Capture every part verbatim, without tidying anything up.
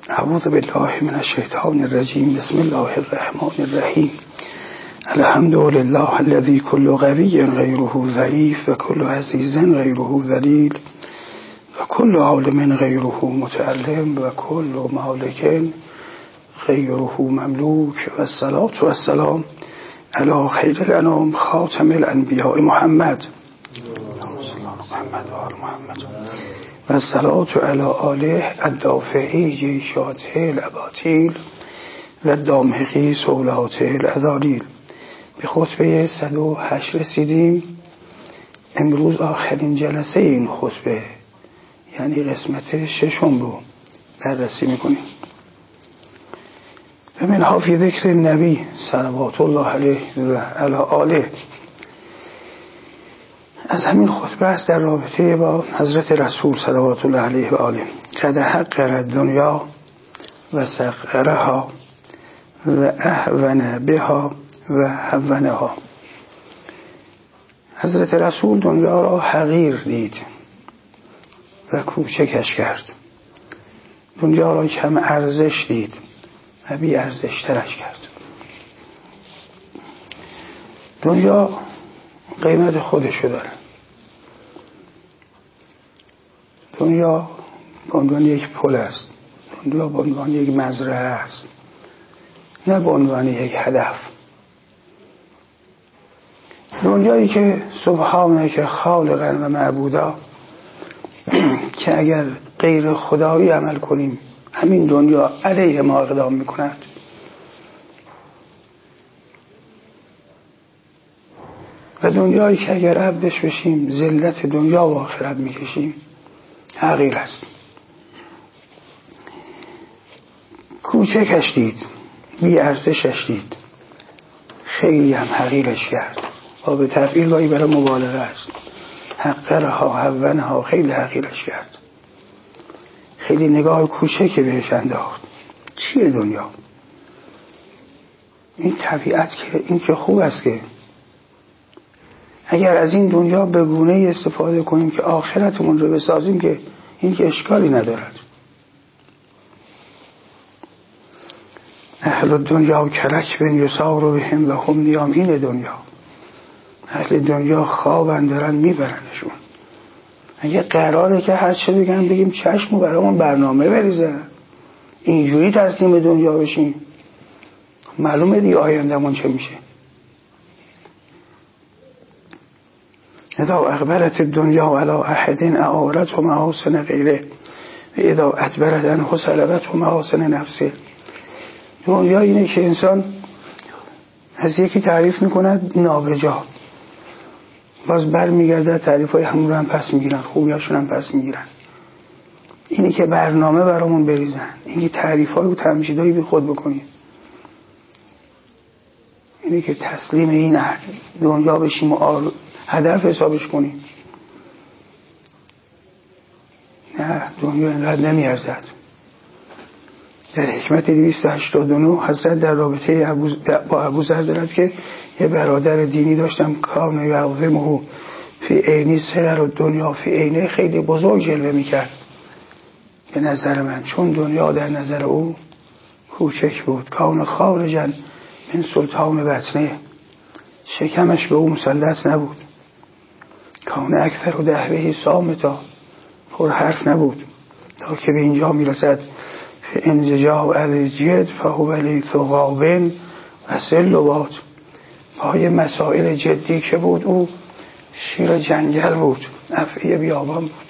اعوذ بالله من الشیطان الرجیم. بسم الله الرحمن الرحیم. الحمد لله الذي كل قوي غيره ضعيف وكل عزيز غيره ذليل وكل عالم غيره متعلم وكل مالك غيره مملوك والصلاة والسلام على خير الأنام خاتم الأنبياء محمد محمد وآل محمد والصلاة على آله الدافعي شاته الأباطيل والدامغي سولاته الأذالیل. به خطبه صد و هشت رسیدیم. امروز آخرین جلسه این خطبه، یعنی قسمت ششم رو بررسی میکنیم. و منها فی ذکر نبی صلوات الله علیه و علی آله. از همین خطبه است در رابطه با حضرت رسول صلوات الله علیه و آله. قد حقر دنیا و سقرها و اهون بها و هونها. حضرت رسول دنیا را حقیر دید و کوچکش کرد، دنیا را کم ارزش دید و بی ارزش ترش کرد. دنیا قیمت خودشو داره. دنیا به عنوان یک پل است، دنیا به عنوان یک مزرعه است، نه به عنوان یک هدف. دنیایی که سبحانه که خالقا و معبودا، که اگر غیر خدایی عمل کنیم همین دنیا علیه ما اقدام میکند. و دنیایی که اگر عبدش بشیم ذلت دنیا و آخرت میکشیم حقیر است. کوچکش دید، بی ارزشش دید، خیلی هم حقیرش کرد. و به تفعیل گاهی برای مبالغه است. حقرها هونها، خیلی حقیرش کرد، خیلی نگاه کوچکی بهش انداخت. چیه دنیا؟ این طبیعت که این که خوب است که اگر از این دنیا به گونه‌ای استفاده کنیم که آخرتمون رو بسازیم که این که اشکالی ندارد. اهل دنیا کرک بن یسار و بهم و هم نیام. این دنیا، اهل دنیا خوابن دارن میبرنشون. اگه قراره که هر چه بگن بگیم چشم و برامون برنامه بریزن، اینجوری تسلیم دنیا بشیم، معلومه دیگه آیندمون چه میشه. اذا اقبلت الدنیا علی احد اعارت و محاسن غیره و اذا ادبرت عنه سلبت و محاسن نفسه. دنیا اینه که انسان از یکی تعریف میکند نابجا، باز بر میگرده تعریف های همون رو هم پس میگیرن، خوبیاشون هم پس میگیرن. اینی که برنامه برامون بریزن، اینی که تعریف های و تمجیدهایی بی خود بکنیم، اینی که تسلیم این دنیا بشیم و هدف حسابش کنیم. نه، دنیا اینقدر نمیارزد. در حکمت دویست و هشتاد و نه حضرت در رابطه با ابوذر دارد که یه برادر دینی داشتم، کان یعظمه فی عینی صغر و دنیا فی عینه، خیلی بزرگ جلوه میکرد به نظر من، چون دنیا در نظر او کوچک بود. کان خارجا من سلطان بطنه، شکمش به او مسلط نبود. کان اکثر و دهوهی صامتا، پر حرف نبود. تا که به اینجا میرسد انزجاع الجد فهو لیث غابن و سلوات. پای مسائل جدی که بود او شیر جنگل بود، افعی بیابان بود.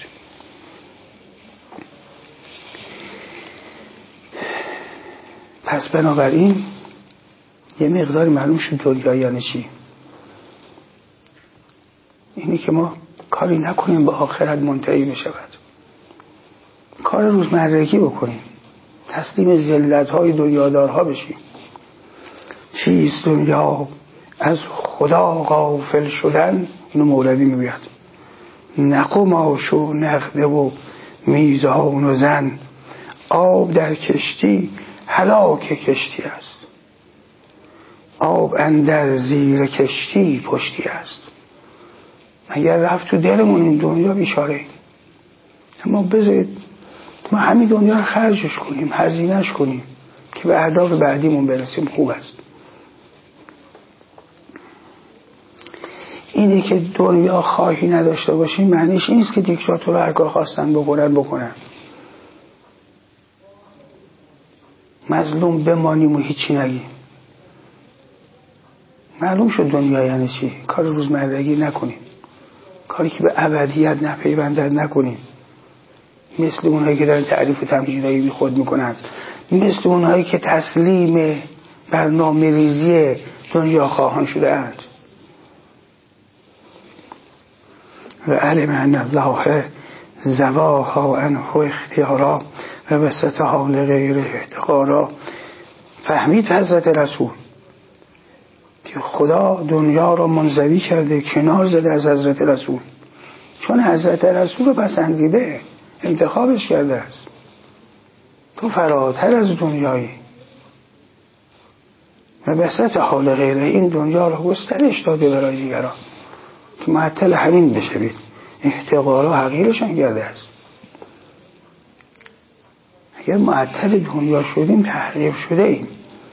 پس بنابراین یه مقداری معلوم شد دنیا یعنی چی. اینی که ما کاری نکنیم به آخرت منتهی بشود، کار روزمرگی بکنیم، تسلیم ذلت‌های دنیادارها بشیم. چیست دنیا؟ از خدا غافل شدن. اینو مولوی میگوید. نه قماش و نقده و میزان و زن، آب در کشتی هلاک کشتی است، آب اندر زیر کشتی پشتی است. اگر رفت تو دلمون این دنیا بیچاره، اما بذارید ما همین دنیا رو خرجش کنیم، هزینهش کنیم که به اهداف بعدیمون برسیم، خوب است. اینه که دنیا خواهی نداشته باشیم معنیش نیست که دیکتاتورها هر کار خواستن بکنن بکنن. مظلوم بمانیم و هیچی نگیم. معلوم شد دنیا یعنی چی. کار روزمرگی نکنیم، کاری که به ابدیت نپیوندد نکنیم، مثل اونهایی که دارن تعریف و تمجیدایی بی خود میکنند، مثل اونهایی که تسلیم برنامه ریزی دنیا خواهان شده اند. و علم ان الله زواها عنه اختیارا و وسطها لغیر احتقارا. فهمید حضرت رسول که خدا دنیا را منزوی کرده، کنار زده از حضرت رسول، چون حضرت رسول رو پسندیده، انتخابش کرده است. تو فراتر از دنیایی و وسط حال غیره، این دنیا را گسترش داده برای دیگران که معطل همین بشوید. احتقارا حقیرشان کرده است. اگر معطل دنیا شدیم تحقیر شده ایم.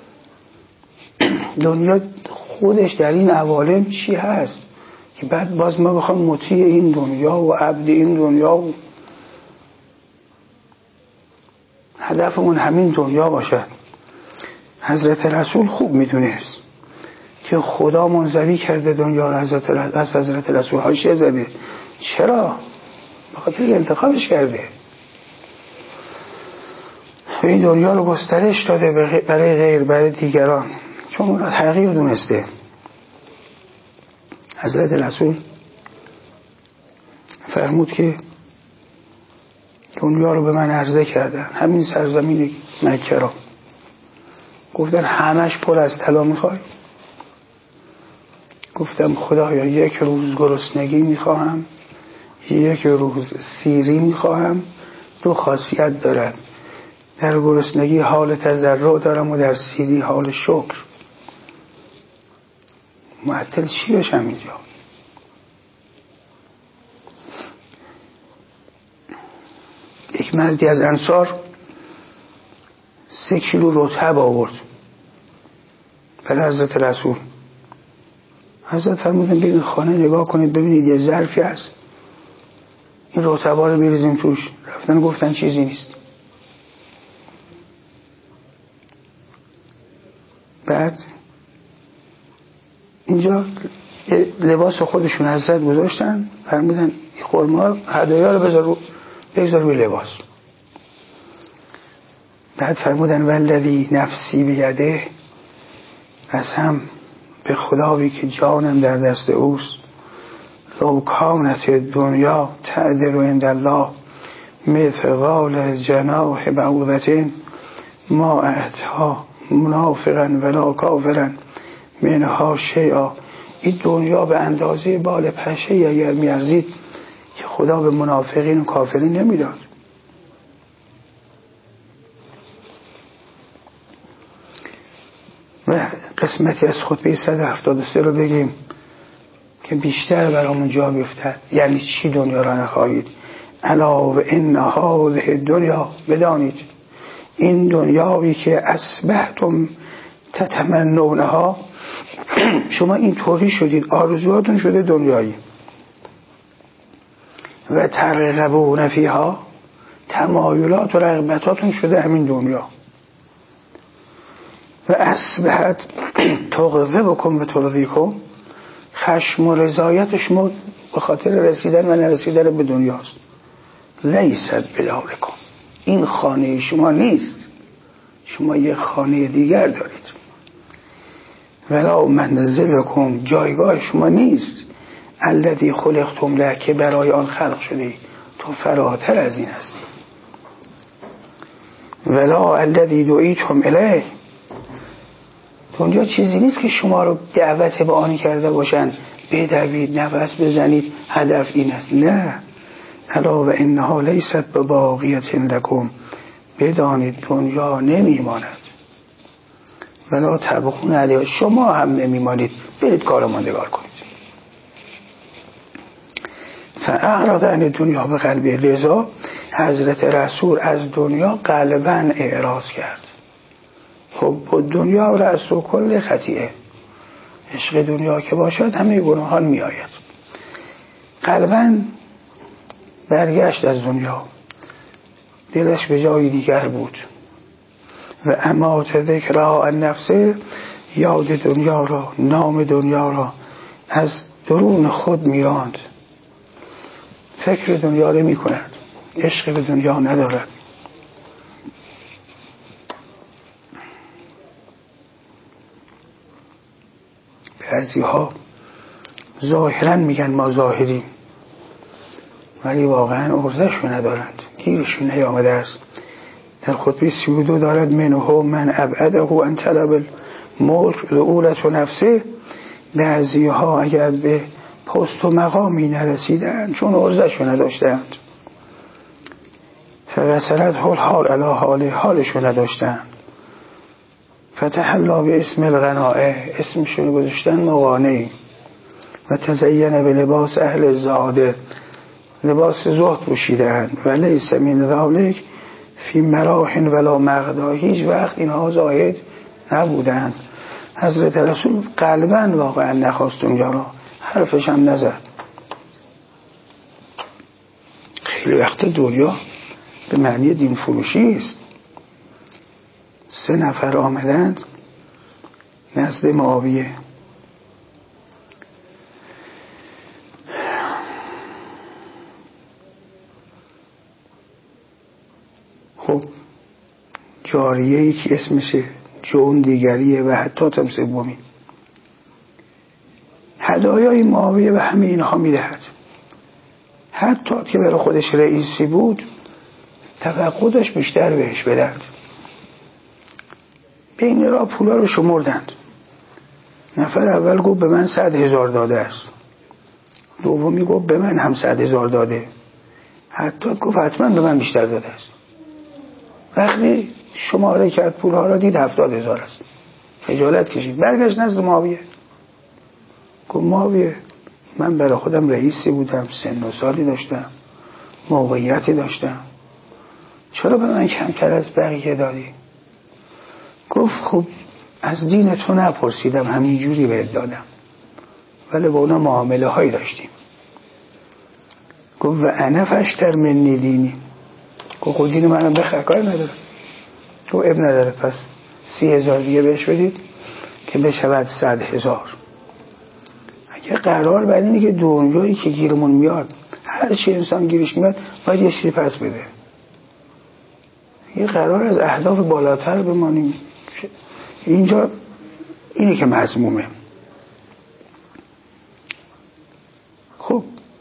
دنیا خودش در این عوالم چی هست که بعد باز ما بخوام مطیع این دنیا و عبد این دنیا و هدفمون همین دنیا باشد. حضرت رسول خوب میدونست که خدا منزوی کرده دنیا را از حضرت رسول حاشیه زده. چرا؟ به خاطر انتخابش کرده و این دنیا رو گسترش داده برای غیر، برای دیگران، چون اون را تغییر دونسته. حضرت رسول فرمود که دنیا رو به من عرضه کردن، همین سرزمین مکه را، گفتن همش پر از طلا میخوای؟ گفتم خدایا یک روز گرسنگی میخواهم، یک روز سیری میخواهم. دو خاصیت دارد، در گرسنگی حال تضرع دارم و در سیری حال شکر. معطل چی بشم اینجا؟ یک مردی از انصار سه کیلو رطب آورد برای حضرت رسول. حضرت فرمودن برید خانه نگاه کنید ببینید یه ظرفی هست، این رطبا رو بریزیم توش. رفتن گفتن چیزی نیست. بعد اینجا لباس خودشون حضرت گذاشتن، فرمودن این خرما هدایا رو بذار رو بذار روی لباس. بعد فرمودن والذی نفسی بیده، قسم به خدایی که جانم در دست اوست، لو کانت دنیا تعدل عند الله مثقال جناح بعوضة ما اعطاها منافقا ولا کافرا منها شیئا. این دنیا به اندازه بال پشه اگر میارزید که خدا به منافقین و کافرین نمیداد. و قسمتی از خطبه صد و هفتاد و سه رو بگیم که بیشتر برامون جا بیفتد. یعنی چی دنیا را نخواهید؟ الا و ان هذه دنیا، بدانید این دنیایی که اصبحتم تتمنونها، شما این طوری شدید، آرزوهاتون شده دنیایی، و ترغبون فیها، تمایلات و رغبتاتون شده همین دنیا، و اصبحت تغضه بکن و ترضی کن، خشم و رضایت شما به خاطر رسیدن و نرسیدن به دنیاست. لیست بدارکم، این خانه شما نیست، شما یک خانه دیگر دارید. ولا منزلکم، جایگاه شما نیست. الذی خلقتم له، که برای آن خلق شده، تو فراتر از این هستی. ولا الذی دعیتم الیه، دنیا چیزی نیست که شما رو دعوت به آن کرده باشن بدوید نفس بزنید هدف این است. نه، الا و انها لیست بباقیة لکم، بدانید دنیا نمیماند. ولا تبغون علیها، شما هم نمیمانید، برید کار ماندگار کنید. فاعرض عن دنیا به قلب رضا، حضرت رسول از دنیا قلباً اعراض کرد. حب دنیا رأس و کل خطیئه، عشق دنیا که باشد همه گناهان می آید. قلباً برگشت از دنیا، دلش به جای دیگر بود. و امات ذکرها عن نفسه، یاد دنیا را، نام دنیا را از درون خود میراند. فکر دنیا را می کند، عشق به دنیا ندارد. بعضی ها ظاهرا میگن ما زاهدیم، ولی واقعا ارزشو ندارند، گیرشون نیامده است. در خطبه سی و دو دارد منه من ابعده ان طلب الملک ذؤولة نفسه. بعضی ها اگر به پست و مقامی نرسیدند چون ارزشو نداشتند، فغسلت حال حال علی حال حالشو نداشتند. فتحلا به اسم الغنائه، اسمشون گذاشتن مغانه. و تزین به لباس اهل زاده، لباس زهد پوشیدند. و لیس من ذالک فی مراح ولا مغدا، هیچ وقت اینها زاهد نبودند. حضرت رسول قلباً واقعا نخواست دنیا را، حرفش هم نزد. خیلی وقت دنیا به معنی دین فروشی است. سه نفر آمدند نزد معاویه، خب جاریه‌ای که اسمشه جون دیگریه و حتی تم سومی. هدایای معاویه به همه اینها میدهد، حتی که برای خودش رئیسی بود توقع داشت بیشتر بهش بدند. بین را پولا رو شمردند. نفر اول گفت به من صد هزار داده است، دومی گفت به من هم صد هزار داده، حتی گفت حتما به من بیشتر داده است. وقتی شماره کرد پولها را دید هفتاد هزار است. خجالت کشید، برگشت نزد معاویه. گفت معاویه من برای خودم رئیسی بودم، سن و سالی داشتم، موقعیتی داشتم، چرا به من کمتر از بقیه دادی؟ گفت خب از دین تو نپرسیدم، همینجوری بهت دادم، ولی با اونا معامله هایی داشتیم. گفت و انا فشتر منی دینی، گفت خود دین منم بخیر، کاری نداره. گفت اب نداره، پس سی هزار دیگه بهش بدید که بشود صد هزار. اگه قرار بر اینه که دنیایی که گیرمون میاد، هر چی انسان گیرش میاد باید یه چیزی پس بده، یه قرار از اهداف بالاتر بمانیم. اینجا اینه که مذمومه. خب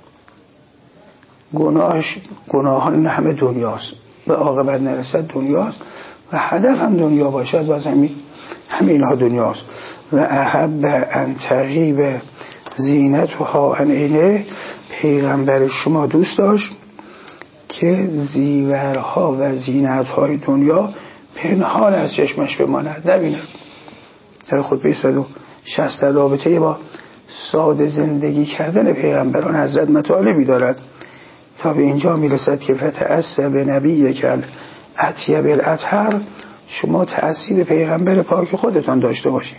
گناهش گناهان همه دنیاست، به عاقبت نرسد دنیاست و هدف هم دنیا باشد باز همین همه اینها دنیاست. و احب ان تغیب زینتها عن عینه، پیغمبر شما دوست داشت که زیورها و زینتهای دنیا پنهان از چشمش بماند، نبیند. در خطبه صد و شصت رابطه با ساده زندگی کردن پیغمبران حضرت مطالبی دارد تا به اینجا میرسد که فتأسى به نبی کل اطیب الاطهر، شما تأثیر پیغمبر پاک خودتان داشته باشید.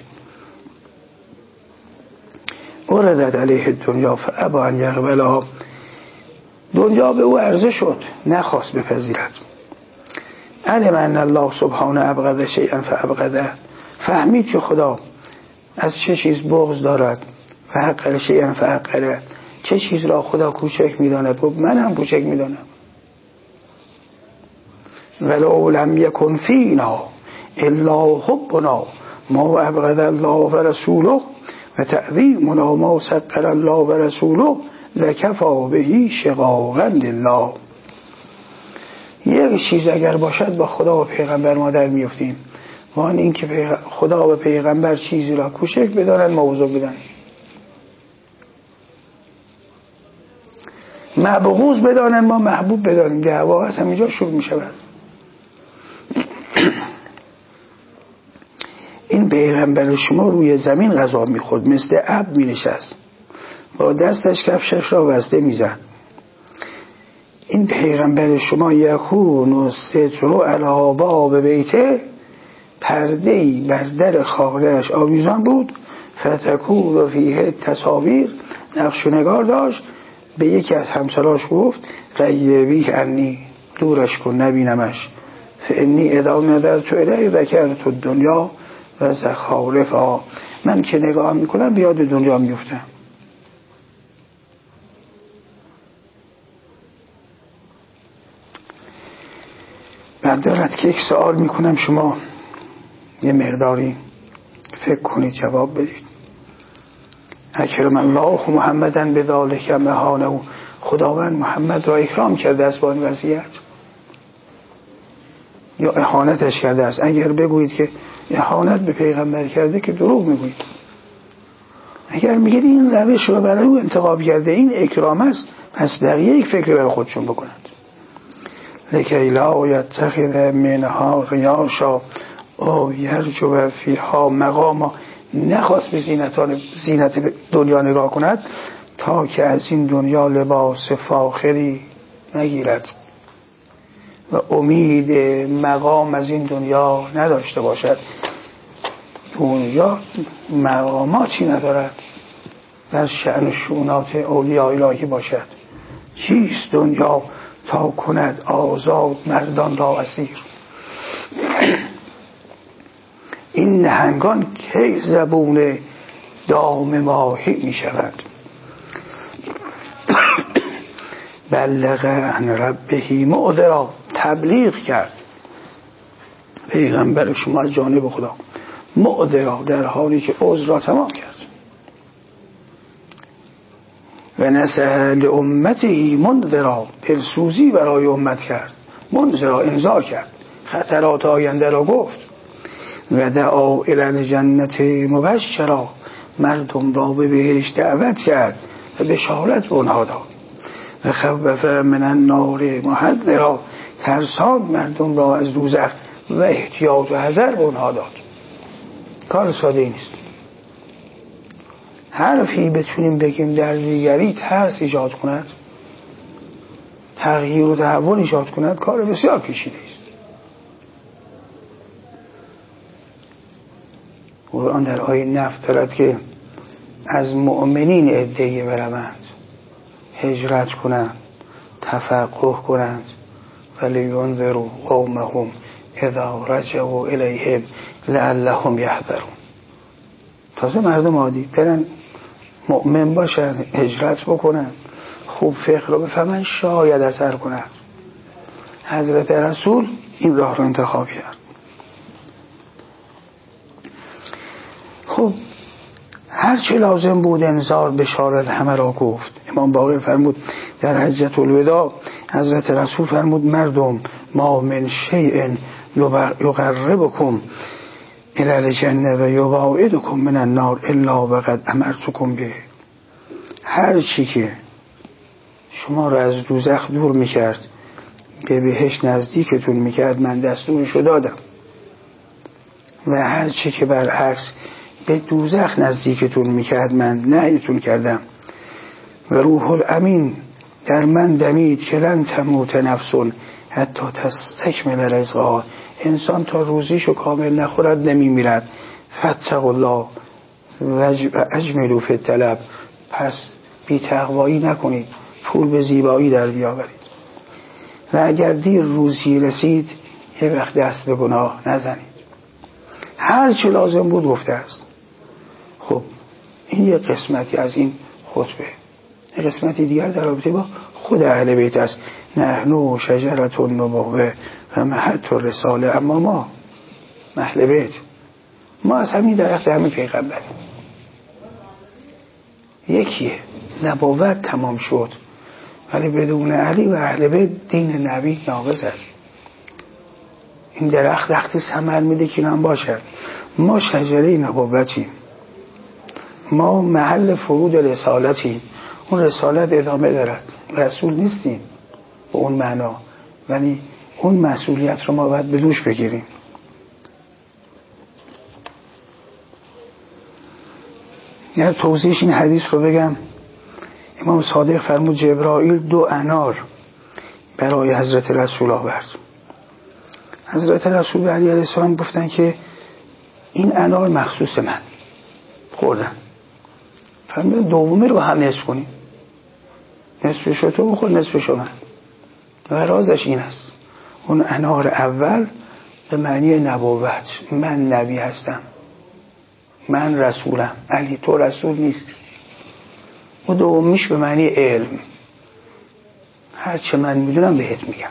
اردت علیه دنیا فابى ان یقبلها، دنیا به او عرضه شد نخواست بپذیرد. علم ان الله سبحانه ابغض شیئا فابغضه، فهمید که خدا از چه چیز بغض دارد. و حقر شیئا فحقره، چه چیز را خدا کوچک میداند و من هم کوچک میدانم. ولو لم یکن فینا الا حبنا ما ابغض الله و رسوله و تعظیمنا ما سقر الله و رسوله لکفا بهی شقاقا لله. یک چیز اگر باشد با خدا و پیغمبر ما در میفتیم، وان این که خدا و پیغمبر چیزی را کوچک بدانند ما بزرگ بدانیم، مبغوض بدانند ما محبوب بدانیم. دعوا از همینجا شروع می شود. این پیغمبر شما روی زمین غذا می خورد، مثل عبد می نشست، با دستش کفشش را وسته می زد. این پیغمبر شما یکون و سترو علی باب بیته، پرده‌ای بر در خانه‌اش آویزان بود، فتکور فیه تصاویر، نقش و نگار داشت. به یکی از همسراش گفت غیبی عنی، دورش کن نبینمش، فانی اذا نظرت الیه ذکرت الدنیا و زخارفها، من که نگاه میکنم بیاد دنیا میفتم. بعد دارد که یک سوال میکنم، شما یه مقداری فکر کنید جواب بدید. اکرم الله محمدن به ذالک مهانه، خداوند محمد را اکرام کرده است با این وضعیت یا اهانتش کرده است؟ اگر بگویید که اهانت به پیغمبر کرده که دروغ میگویید. اگر میگید این روش رو برای او انتخاب کرده، این اکرام است، پس بقیه یک فکر برای خودشون بکنند. لکی لا یتخذ منها ریاشا او یرجو فیها مقاما، نخواست به زینتان زینت دنیا نگاه کند تا که از این دنیا لباس فاخری نگیرد و امید مقام از این دنیا نداشته باشد. دنیا مقاماتی ندارد در شأن شؤونات اولیاء الهی باشد. چیست دنیا تا کند آزاد مردان را اسیر؟ این نهنگان کی زبون دام ماهی می شود؟ بلغ عن ربه معذرا، تبلیغ کرد پیغمبر شما از جانب خدا، معذرا در حالی که عذر را تمام کرد. و نصح لامته منذرا، دلسوزی برای امت کرد، منذرا انذار کرد، خطرات آینده را گفت. و دعا الی الجنت مبشرا، مردم را به بهشت دعوت کرد و بشارت به آنها داد. و خوف من النار محذرا، ترساند مردم را از دوزخ و احتیاط و حذر به آنها داد. کار ساده ای نیست. حرفی بتونیم بگیم در دیگری ترس ایجاد کند، تغییر و تحول ایجاد کند، کار بسیار پیچیده است. قرآن در آیه نفت دارد که از مؤمنین عده‌ای بروند، هجرت کنند، تفقه کنند، ولینذروا قومهم اذا رجعوا الیهم لعلهم یحذرون. تازه مردم عادی برن مؤمن باشن، هجرت بکنن، خوب فقه رو بفهمن، شاید اثر کنند. حضرت رسول این راه رو انتخاب کرد. خب هر چه لازم بود انذار بشارت همه را گفت. امام باقر فرمود در حجة الوداع، حضرت رسول فرمود مردم ما من شیء یقربکم الی الجنه و یباعدکم من النار الا وقد امرتکم به. هر چی که شما را از دوزخ دور میکرد به بهشت نزدیکتون میکرد من دستورشو دادم، و هر چی که برعکس به دوزخ نزدیکتون میکرد من نهیتون کردم. و روح الامین در من دمید که لن تموت نفس حتی تستکمل رزقها، انسان تا روزیشو کامل نخورد نمیمیرد. فاتقوا الله و اجملوا فی الطلب، پس بی تقوایی نکنید، پول به زیبایی در بیاورید. و اگر دیر روزی رسید یه وقت دست به گناه نزنید. هر چه لازم بود گفته است. خب این یه قسمتی از این خطبه. یه قسمتی دیگر در رابطه با خود اهل بیت است. نحن شجرة النبوة و مهد الرساله، اما ما اهل بیت ما از همین درخت همین پیغمبر یکیه. نبوت تمام شد ولی بدون علی و اهل بیت دین نبی ناقص است. این درخت وقتی ثمر میده که هم باشد. ما شجره نبوتیم، ما محل فرود رسالتیم. اون رسالت ادامه دارد، رسول نیستیم به اون معنا، ولی اون مسئولیت رو ما باید به دوش بگیریم. یه توضیحش این حدیث رو بگم. امام صادق فرمود جبرائیل دو انار برای حضرت رسول آورد. حضرت رسول علیه السلام گفتن که این انار مخصوص من، خوردن. فرمودن دومی رو با هم نصف کنیم، نصفشو تو بخور نصفشو من. و رازش این است، اون انار اول به معنی نبوت، من نبی هستم، من رسولم، علی تو رسول نیستی. و دومیش به معنی علم، هر چه من میدونم بهت میگم.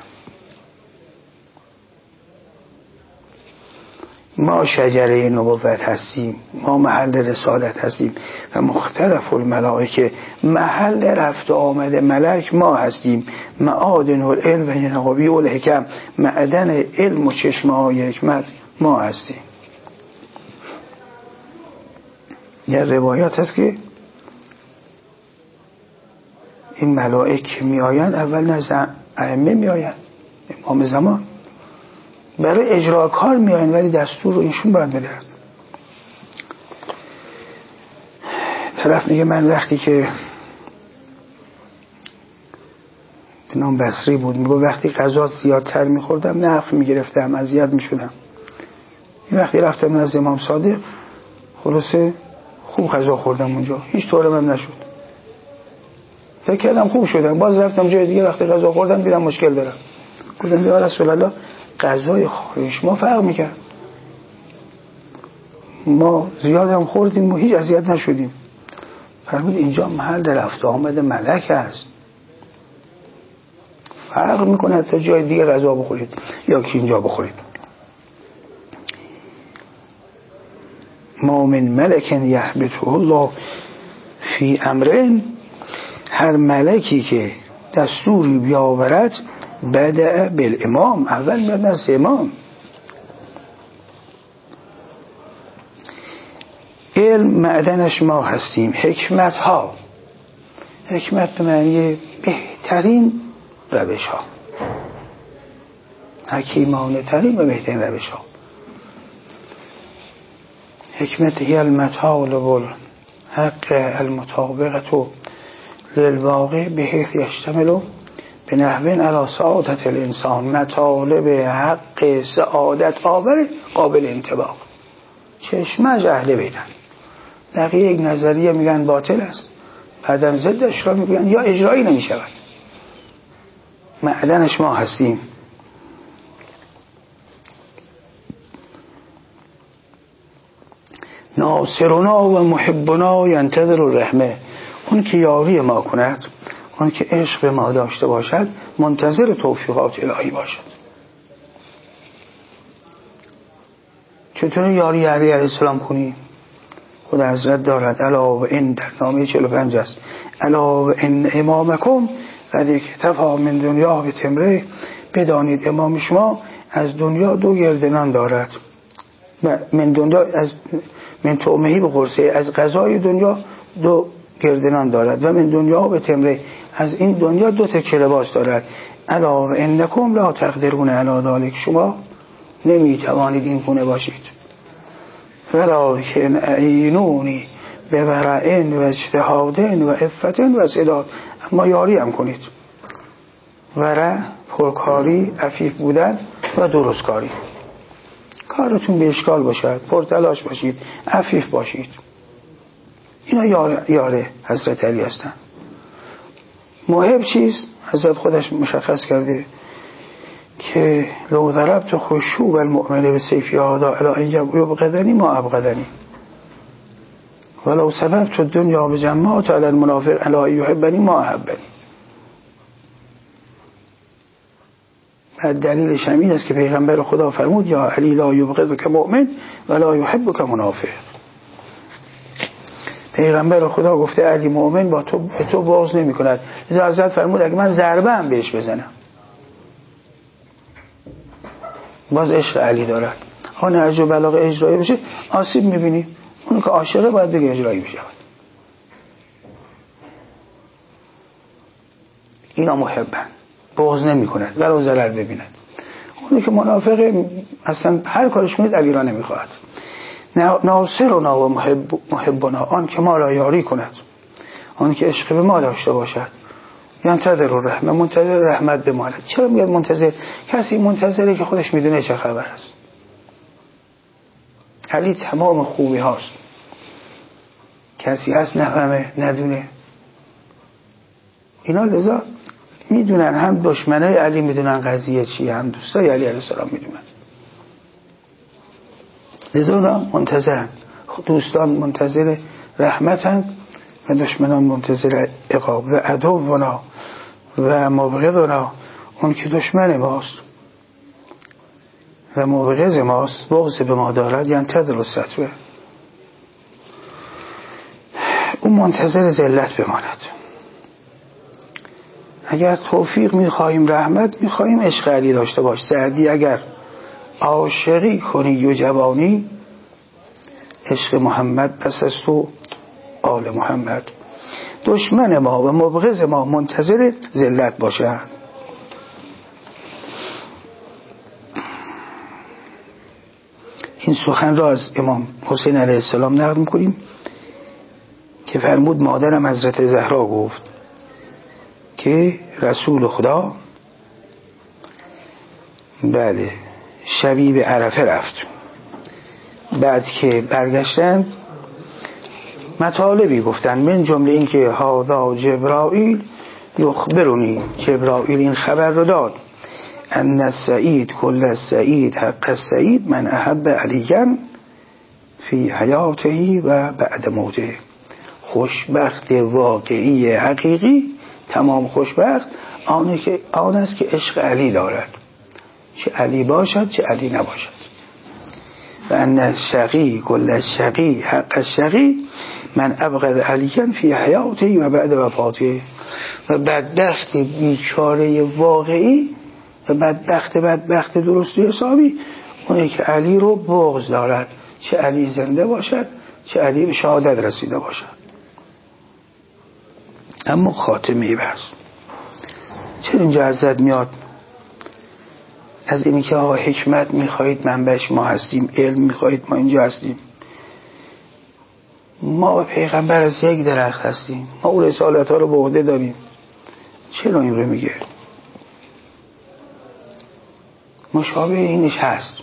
ما شجره نبوت هستیم، ما محل رسالت هستیم و مختلف الملائکه محل رفت و آمد ملک ما هستیم. معادن العلم و ینقابی الحکم، معدن علم و چشمه های حکمت ما هستیم. یه روایات هست که این ملائک می آیند اول نزد ائمه می آیند، امام زمان برای اجرا کار می آیند، ولی دستور رو ایشون باید بدن. طرف میگه من وقتی که به نام بصری بود میگه وقتی غذا زیادتر میخوردم نفع میگرفتم، اذیت میشدم. وقتی رفتم نزد امام صادق خلاصه خوب غذا خوردم اونجا، هیچ طورم هم نشد. فکر کردم خوب شدم، باز رفتم جای دیگه وقتی غذا خوردم دیدم مشکل دارم. گفتم یا رسول الله غذای خارج ما فرق میکرد، ما زیاد هم خوردیم و هیچ اذیت نشدیم. فرمود اینجا محل رفت آمد ملک است، فرق میکنه تا جای دیگه غذا بخورید یا که اینجا بخورید. ما من ملک یهبطه الله فی امرین، هر ملکی که دستوری بیاورد بدأ بالامام، اول میاد نزد امام. علم معدنش ما هستیم، حکمت ها، حکمت به معنی بهترین روش ها، حکیمانه ترین و بهترین روش ها. حکمت هی المطالب حق المطابقة للواقع بحیث یشتمل به نحوین علی سعادت الانسان، مطالب حق سعادت آور قابل انطباق. چشمش اهل بیتن، بقیه یک نظریه میگن باطل است، بعدم ضدش را میگن یا اجرایی نمیشود. معدنش ما هستیم. ناصرنا و محبنا ینتظر الرحمه، اون که یاری ما کند، اون که عشق ما داشته باشد منتظر توفیقات الهی باشد. چطور یاری علی علیه السلام کنی؟ خود حضرت دارد الا و این در نامه چهل و پنج است، الا و این امامکم قد اکتفی من دنیا به تمره، بدانید امام شما از دنیا دو گردنان دارد. من دنیا از من تومهی به قرصه، از غذای دنیا دو گردنان دارد و من دنیا به تمره، از این دنیا دو تکه لباس دارد. الا و انکم لا تقدرون علی ذلک، شما نمیتوانید این گونه باشید. ولکن اعینونی به ورعن و اجتهادن و عفتن و سداد، اما یاری هم کنید. ورع پرکاری، عفیف بودن و درستکاری، کارتون به اشکال باشد، پرتلاش باشید، عفیف باشید. اینا یار یاره حضرت علی هستن. محب چیست؟ حضرت خودش مشخص کرده که لو ضربت خشوع المؤمن به سیفی هذا الی ان یبغضنی ما ابغضنی ولو سببت الدنیا بجماعت علی المنافق الی ان یحبنی ما احبنی. دلیلش هم این است که پیغمبر خدا فرمود یا علی لا یبغضک مؤمن ولا یحبک منافق. پیغمبر خدا گفته علی مؤمن با تو به تو بغض نمی کند، لذا حضرت فرمود اگه من ضربه هم بهش بزنم باز عشق علی دارد. آن نهج و بلاغه اجرایی بشه آسیب میبینی، اون که عاشقه باید بگه اجرایی بشه. اینا محبن، بغض نمی کند ولو ضرر ببیند. اونی که منافقه اصلا هر کارش کنید علی را نمیخواهد. ناصرنا و محب محبنا، آن که ما را یاری کند، آن که عشق به ما داشته باشد، ینتظر الرحمت، منتظر رحمت بماند. چرا میگه منتظر؟ کسی منتظره که خودش میدونه چه خبر است. علی تمام خوبی هاست، کسی هست نفهمه ندونه اینا. لذا میدونن، هم دشمنای علی میدونن قضیه چیه، هم دوستای علی علیه السلام میدونن. لذا اونا منتظرن، دوستان منتظر رحمتن و دشمنان منتظر عقاب. و عدونا و مبغضنا، اون که دشمن ماست و مبغض ماست، بغض به ما دارد، ینتظر الستوه، اون منتظر ذلت بماند. اگر توفیق میخواهیم، رحمت میخواهیم، عشق علی داشته باش. سعدی اگر عاشقی کنی و جوانی، عشق محمد پس از تو آل محمد. دشمن ما و مبغض ما منتظر ذلت باشند. این سخن را از امام حسین علیه السلام نقل می‌کنیم که فرمود مادرم حضرت زهرا گفت که رسول خدا بله شبی به عرفه رفت. بعد که برگشتن مطالبی گفتن، من جمله این که هذا جبرائیل یخبرونی، جبرائیل این خبر رو داد، ان السعید کل السعید حق السعید من احب علیاً فی حیاته و بعد موته. خوشبخت واقعی حقیقی، تمام خوشبخت آن که آن است که عشق علی دارد، چه علی باشد چه علی نباشد. و ان الشقی کل الشقی حق الشقی من ابغض علیاً فی حیاته و بعد وفاته. و بدبخت بیچاره واقعی و بدبخت بدبخت درست و حسابی اونه که علی رو بغض دارد، چه علی زنده باشد چه علی به شهادت رسیده باشد. اما خاتمه بحث چرا اینجا حضرت میاد از اینی که آقا حکمت میخواهید منبعش ما هستیم، علم میخواهید ما اینجا هستیم، ما پیغمبر از یک درخت هستیم، ما اون رسالت ها رو به عهده داریم، چرا این رو میگه؟ مشابه اینش هست.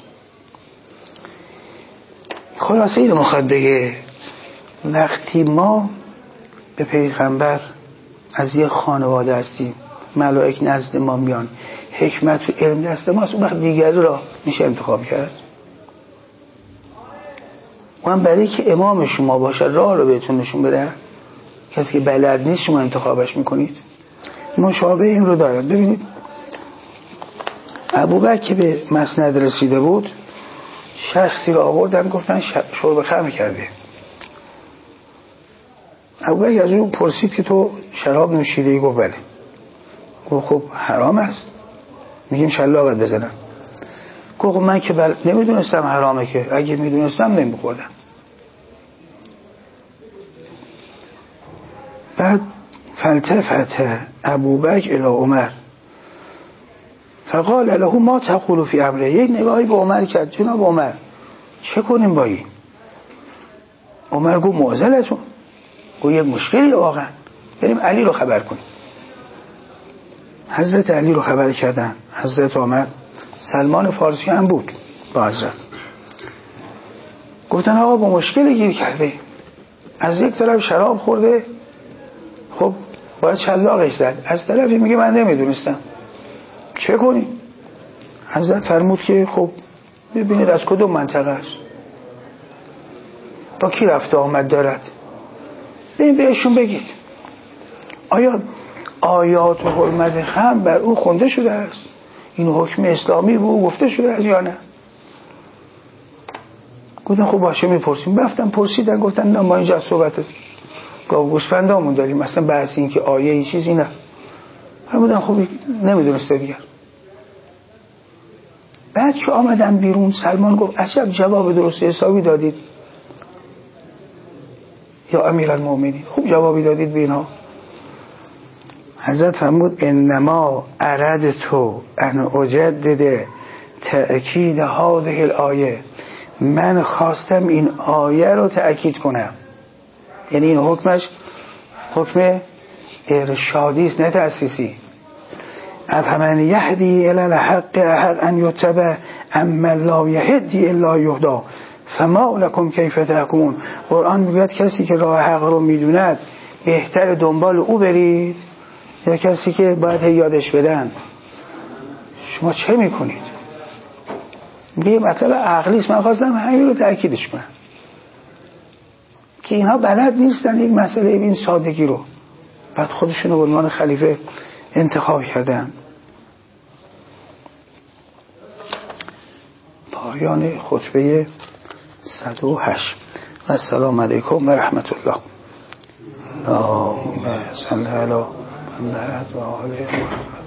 خلاصه این مخواد بگه وقتی ما به پیغمبر از یک خانواده هستیم، ملائک نزد ما میان، حکمت و علم دست ماست، اون وقت دیگری را میشه انتخاب کرد. اون برای که امام شما باشه، راه رو بهتون نشون بده، کسی که بلد نیست شما انتخابش میکنید. مشابه این رو دارد. ببینید ابوبکر که به مسند رسیده بود، شخصی رو آوردن گفتن شرب خمر کرده. ابوبکر از اون پرسید که تو شراب نوشیده ای؟ گفت بله. گفت خب حرام است؟ میگیم شلاقت بزنم. گفت خب من که بل... نمیدونستم حرامه، که اگه میدونستم نمیخوردم. بعد فالتفت ابوبکر الی عمر فقال له ما تقول فی امره. یک نگاهی به عمر کرد، جناب عمر چه کنیم با این؟ عمر گفت معذلتون، گفت یک مشکلی واقعا، بریم علی رو خبر کنیم. حضرت علی رو خبر کردن. حضرت آمد، سلمان فارسی هم بود با حضرت. گفتن آقا با مشکل گیر کرده، از یک طرف شراب خورده، خب باید شلاقش زد، از طرفی میگه من نمیدونستم، چه کنیم؟ حضرت فرمود که خب ببینید از کدوم منطقه است، با کی رفت آمد دارد، ببین بهشون بگید آیا آیات و حرمت خمر بر او خونده شده است، این حکم اسلامی به او گفته شده است یا نه؟ گفتن خب باشه میپرسیم. رفتن پرسیدن، گفتن نه ما اینجا صحبت است گاو گوسفندامون داریم، مثلا بحث این که آیه این چیزی نه. فرمودن خب نمیدونسته دیگر. بعد که آمدن بیرون، سلمان گفت عجب جواب درست حسابی دادید یا امیرالمومنین، خوب جوابی دادید به اینها. حضرت فرمود انما اردت ان اجدد تأکید هذه الآیه، من خواستم این آیه رو تأکید کنم، یعنی این حکمش حکم ارشادی است نه تأسیسی. افمن یهدی الی الحق احق ان یتبع اما لا یهدی الا یهدا فما لکم کیف تحکمون. قرآن میگوید کسی که راه حق رو میدوند بهتر دنبال او برید یا کسی که باید یادش بدن؟ شما چه میکنید؟ یه مطلب عقلی است. من خواستم همین رو تأکیدش کنم که اینها بلد نیستن یک مسئله این سادگی رو، بعد خودشون رو به عنوان خلیفه انتخاب کردن. پایان خطبه صد و هشت. السلام علیکم و رحمت الله. اللهم صل علی محمد و آل محمد.